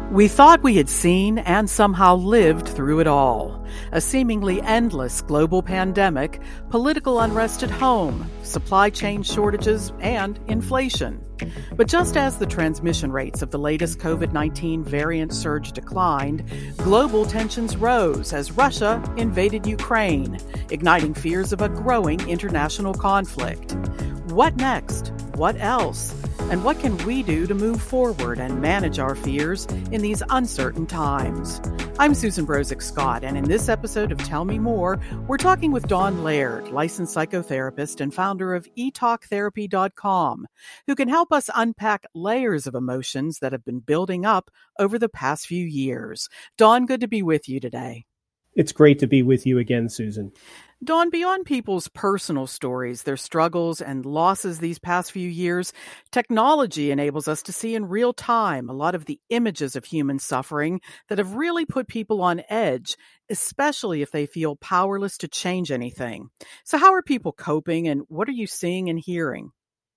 We thought we had seen and somehow lived through it all. A seemingly endless global pandemic, political unrest at home, supply chain shortages, and inflation. But just as the transmission rates of the latest COVID-19 variant surge declined, global tensions rose as Russia invaded Ukraine, igniting fears of a growing international conflict. What next? What else? And what can we do to move forward and manage our fears in these uncertain times? I'm Susan Brozek Scott, and in this episode of Tell Me More, we're talking with Dawn Laird, licensed psychotherapist and founder of eTalkTherapy.com, who can help us unpack layers of emotions that have been building up over the past few years. Dawn, good to be with you today. It's great to be with you again, Susan. Dawn, beyond people's personal stories, their struggles and losses these past few years, technology enables us to see in real time a lot of the images of human suffering that have really put people on edge, especially if they feel powerless to change anything. So how are people coping, and what are you seeing and hearing?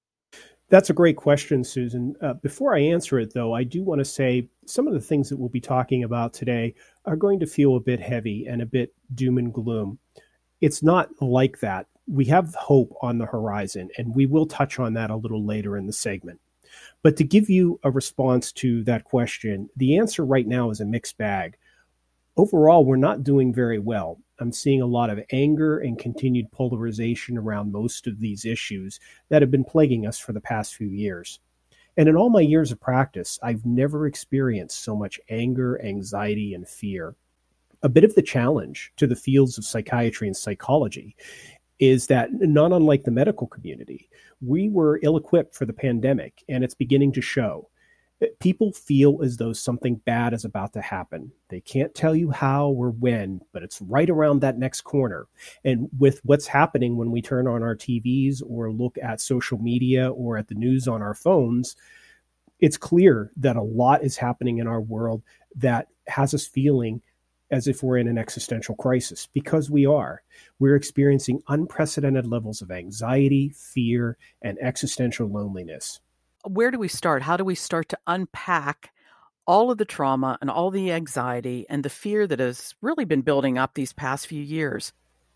That's a great question, Susan. Before I answer it, though, I do want to say some of the things that we'll be talking about today are going to feel a bit heavy and a bit doom and gloom. It's not like that. We have hope on the horizon, and we will touch on that a little later in the segment. But to give you a response to that question, the answer right now is a mixed bag. Overall, we're not doing very well. I'm seeing a lot of anger and continued polarization around most of these issues that have been plaguing us for the past few years. And in all my years of practice, I've never experienced so much anger, anxiety, and fear. A bit of the challenge to the fields of psychiatry and psychology is that, not unlike the medical community, we were ill-equipped for the pandemic, and it's beginning to show. People feel as though something bad is about to happen. They can't tell you how or when, but it's right around that next corner. And with what's happening when we turn on our TVs or look at social media or at the news on our phones, it's clear that a lot is happening in our world that has us feeling as if we're in an existential crisis, because we are. We're experiencing unprecedented levels of anxiety, fear, and existential loneliness. Where do we start? How do we start to unpack all of the trauma and all the anxiety and the fear that has really been building up these past few years?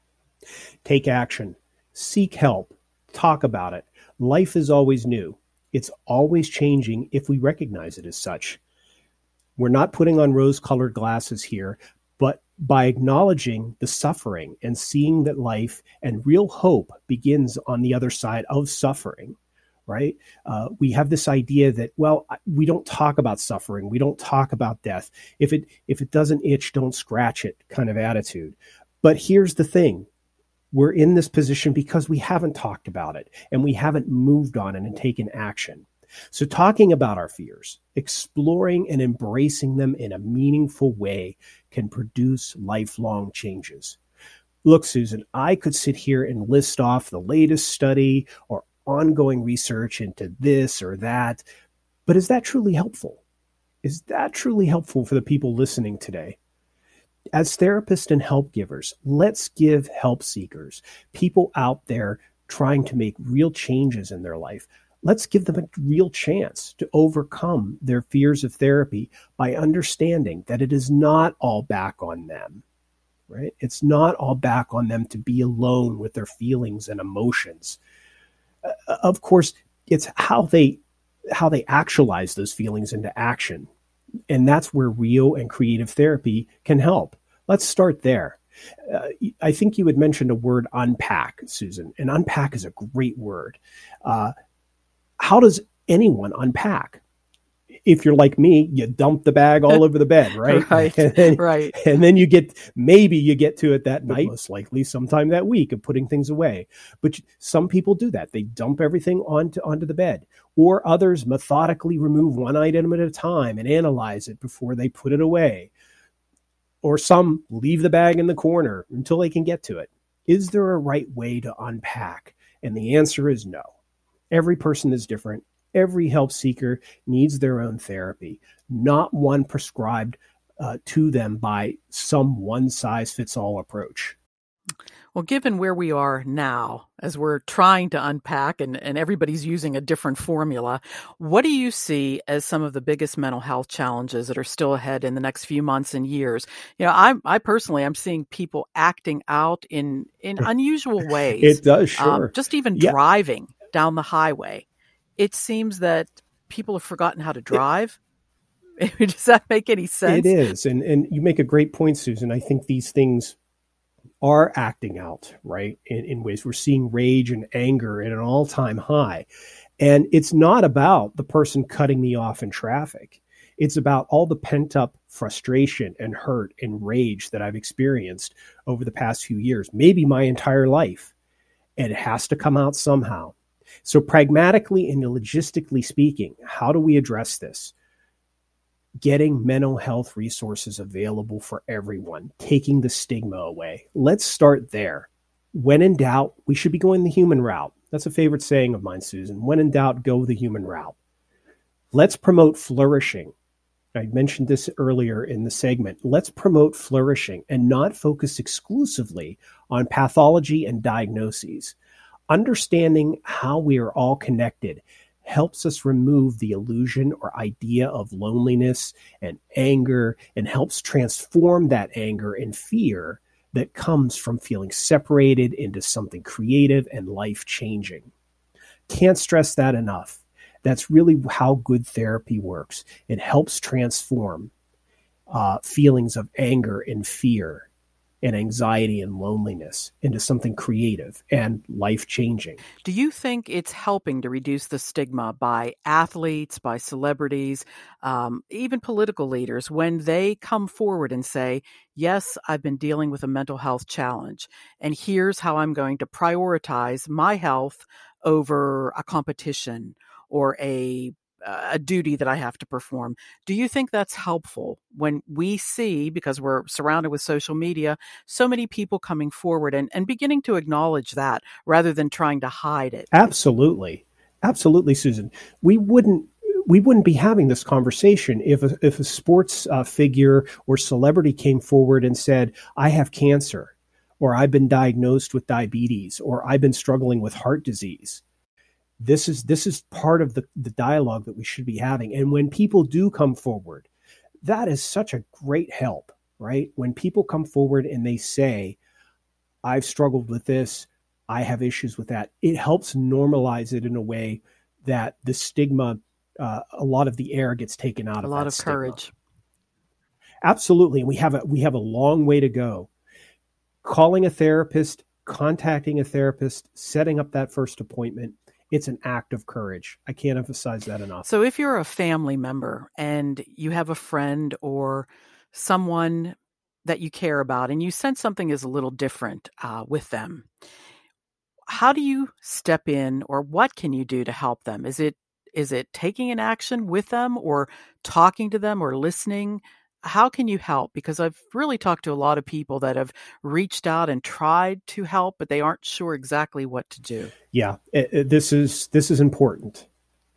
Take action. Seek help. Talk about it. Life is always new. It's always changing if we recognize it as such. We're not putting on rose-colored glasses here, but by acknowledging the suffering and seeing that life and real hope begins on the other side of suffering, right? We have this idea that, well, we don't talk about suffering. We don't talk about death. If it doesn't itch, don't scratch it kind of attitude. But here's the thing. We're in this position because we haven't talked about it and we haven't moved on it and taken action. So talking about our fears, exploring and embracing them in a meaningful way can produce lifelong changes. Look, Susan, I could sit here and list off the latest study or ongoing research into this or that, but is that truly helpful? Is that truly helpful for the people listening today? As therapists and help givers, let's give help seekers, people out there trying to make real changes in their life, let's give them a real chance to overcome their fears of therapy by understanding that it is not all back on them, right? It's not all back on them to be alone with their feelings and emotions. Of course, it's how they actualize those feelings into action. And that's where real and creative therapy can help. Let's start there. I think you had mentioned a word, unpack, Susan, and unpack is a great word. How does anyone unpack? If you're like me, you dump the bag all over the bed, right? Right, right. And then you get to it that night, most likely sometime that week, of putting things away. But some people do that. They dump everything onto the bed. Or others methodically remove one item at a time and analyze it before they put it away. Or some leave the bag in the corner until they can get to it. Is there a right way to unpack? And the answer is no. Every person is different. Every help seeker needs their own therapy, not one prescribed to them by some one-size-fits-all approach. Well, given where we are now, as we're trying to unpack and everybody's using a different formula, what do you see as some of the biggest mental health challenges that are still ahead in the next few months and years? I personally, I'm seeing people acting out in unusual ways. It does, sure. Just even driving down the highway. It seems that people have forgotten how to drive. Does that make any sense? It is. And you make a great point, Susan. I think these things are acting out, right, in ways. We're seeing rage and anger at an all-time high. And it's not about the person cutting me off in traffic. It's about all the pent-up frustration and hurt and rage that I've experienced over the past few years, maybe my entire life. And it has to come out somehow. So pragmatically and logistically speaking, how do we address this? Getting mental health resources available for everyone, taking the stigma away. Let's start there. When in doubt, we should be going the human route. That's a favorite saying of mine, Susan. When in doubt, go the human route. Let's promote flourishing. I mentioned this earlier in the segment. Let's promote flourishing and not focus exclusively on pathology and diagnoses. Understanding how we are all connected helps us remove the illusion or idea of loneliness and anger, and helps transform that anger and fear that comes from feeling separated into something creative and life-changing. Can't stress that enough. That's really how good therapy works. It helps transform feelings of anger and fear and anxiety and loneliness into something creative and life-changing. Do you think it's helping to reduce the stigma by athletes, by celebrities, even political leaders, when they come forward and say, yes, I've been dealing with a mental health challenge, and here's how I'm going to prioritize my health over a competition or a duty that I have to perform? Do you think that's helpful when we see, because we're surrounded with social media, so many people coming forward and beginning to acknowledge that rather than trying to hide it? Absolutely. Absolutely, Susan. We wouldn't be having this conversation if a sports figure or celebrity came forward and said, I have cancer, or I've been diagnosed with diabetes, or I've been struggling with heart disease. This is part of the dialogue that we should be having. And when people do come forward, that is such a great help, right? When people come forward and they say, I've struggled with this, I have issues with that, it helps normalize it in a way that the stigma, a lot of the air gets taken out of that. A lot of courage. Absolutely. And we have a long way to go. Calling a therapist, contacting a therapist, setting up that first appointment, it's an act of courage. I can't emphasize that enough. So if you're a family member and you have a friend or someone that you care about and you sense something is a little different with them, how do you step in, or what can you do to help them? Is it taking an action with them or talking to them or listening? How can you help? Because I've really talked to a lot of people that have reached out and tried to help, but they aren't sure exactly what to do. Yeah, this is important.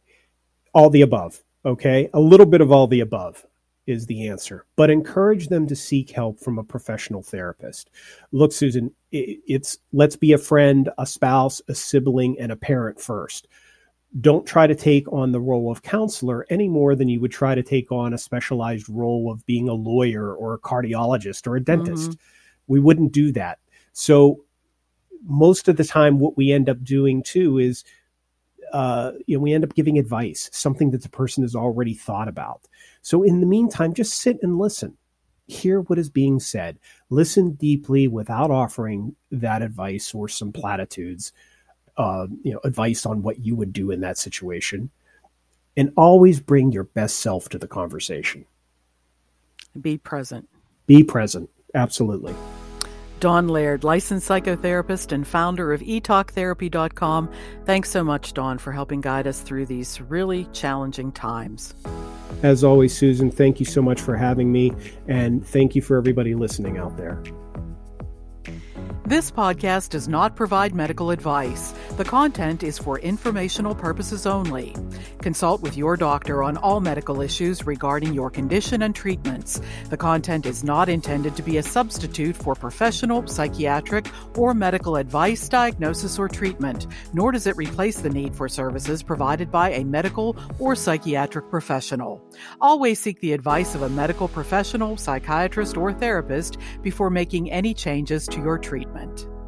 All the above, okay? A little bit of all the above is the answer, but encourage them to seek help from a professional therapist. Look, Susan, let's be a friend, a spouse, a sibling, and a parent first. Don't try to take on the role of counselor any more than you would try to take on a specialized role of being a lawyer or a cardiologist or a dentist. Mm-hmm. We wouldn't do that. So most of the time what we end up doing too is, we end up giving advice, something that the person has already thought about. So in the meantime, just sit and listen. Hear what is being said. Listen deeply without offering that advice or some platitudes. Advice on what you would do in that situation, and always bring your best self to the conversation. Be present. Be present. Absolutely. Dawn Laird, licensed psychotherapist and founder of eTalkTherapy.com. Thanks so much, Dawn, for helping guide us through these really challenging times. As always, Susan, thank you so much for having me, and thank you for everybody listening out there. This podcast does not provide medical advice. The content is for informational purposes only. Consult with your doctor on all medical issues regarding your condition and treatments. The content is not intended to be a substitute for professional, psychiatric, or medical advice, diagnosis, or treatment, nor does it replace the need for services provided by a medical or psychiatric professional. Always seek the advice of a medical professional, psychiatrist, or therapist before making any changes to your treatment.